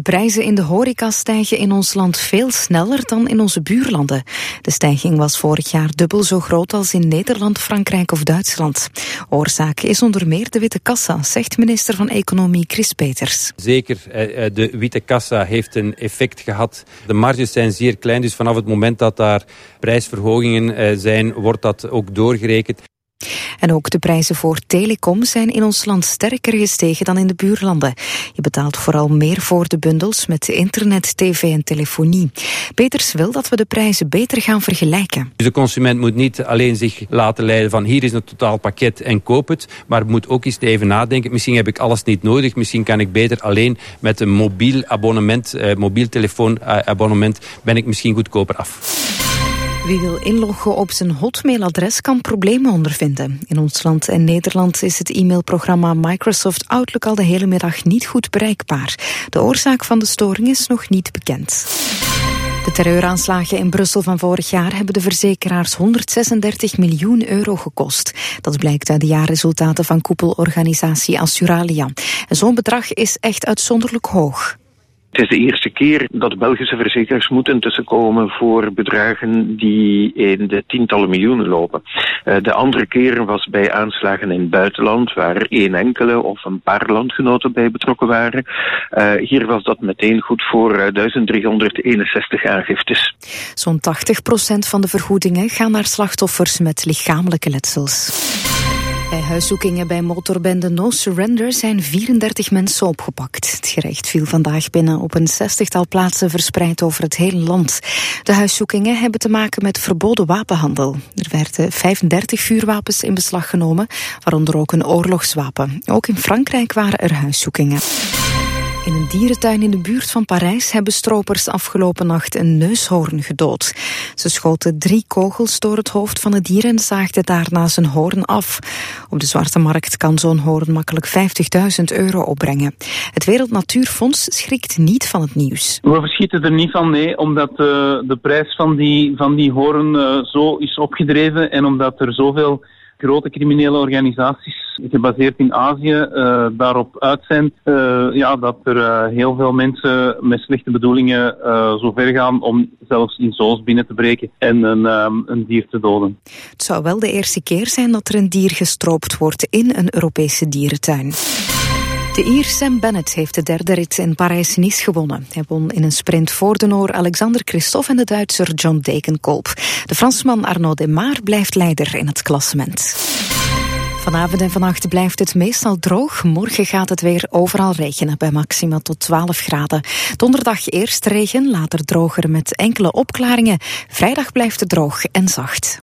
prijzen in de horeca stijgen in ons land veel sneller dan in onze buurlanden. De stijging was vorig jaar dubbel zo groot als in Nederland, Frankrijk of Duitsland. Oorzaak is onder meer de witte kassa, zegt minister van Economie Chris Peeters. Zeker, de witte kassa heeft een effect gehad. De marges zijn zeer klein, dus vanaf het moment dat daar prijsverhogingen zijn, wordt dat ook doorgerekend. En ook de prijzen voor telecom zijn in ons land sterker gestegen dan in de buurlanden. Je betaalt vooral meer voor de bundels met internet, tv en telefonie. Peeters wil dat we de prijzen beter gaan vergelijken. Dus de consument moet niet alleen zich laten leiden van hier is een totaalpakket en koop het, maar moet ook eens even nadenken. Misschien heb ik alles niet nodig, misschien kan ik beter alleen met een mobiel abonnement, mobiel telefoonabonnement, ben ik misschien goedkoper af. Wie wil inloggen op zijn Hotmail-adres kan problemen ondervinden. In ons land en Nederland is het e-mailprogramma Microsoft Outlook al de hele middag niet goed bereikbaar. De oorzaak van de storing is nog niet bekend. De terreuraanslagen in Brussel van vorig jaar hebben de verzekeraars 136 miljoen euro gekost. Dat blijkt uit de jaarresultaten van koepelorganisatie Assuralia. En zo'n bedrag is echt uitzonderlijk hoog. Het is de eerste keer dat de Belgische verzekeraars moeten tussenkomen voor bedragen die in de tientallen miljoenen lopen. De andere keer was bij aanslagen in het buitenland, waar één enkele of een paar landgenoten bij betrokken waren. Hier was dat meteen goed voor 1361 aangiftes. Zo'n 80% van de vergoedingen gaan naar slachtoffers met lichamelijke letsels. Bij huiszoekingen bij motorbende No Surrender zijn 34 mensen opgepakt. Het gerecht viel vandaag binnen op een 60-tal plaatsen verspreid over het hele land. De huiszoekingen hebben te maken met verboden wapenhandel. Er werden 35 vuurwapens in beslag genomen, waaronder ook een oorlogswapen. Ook in Frankrijk waren er huiszoekingen. In een dierentuin in de buurt van Parijs hebben stropers afgelopen nacht een neushoorn gedood. Ze schoten 3 kogels door het hoofd van het dier en zaagden daarna zijn hoorn af. Op de zwarte markt kan zo'n hoorn makkelijk €50.000 opbrengen. Het Wereld Natuurfonds schrikt niet van het nieuws. We verschieten er niet van, nee, omdat de prijs van die hoorn zo is opgedreven en omdat er zoveel grote criminele organisaties gebaseerd in Azië daarop uit zijn dat er heel veel mensen met slechte bedoelingen zo ver gaan om zelfs in zoos binnen te breken en een dier te doden. Het zou wel de eerste keer zijn dat er een dier gestroopt wordt in een Europese dierentuin. De Ier Sam Bennett heeft de derde rit in Parijs-Nice gewonnen. Hij won in een sprint voor de Noor Alexander Christophe en de Duitser John Degenkolb. De Fransman Arnaud Démare blijft leider in het klassement. Vanavond en vannacht blijft het meestal droog. Morgen gaat het weer overal regenen bij maxima tot 12 graden. Donderdag eerst regen, later droger met enkele opklaringen. Vrijdag blijft het droog en zacht.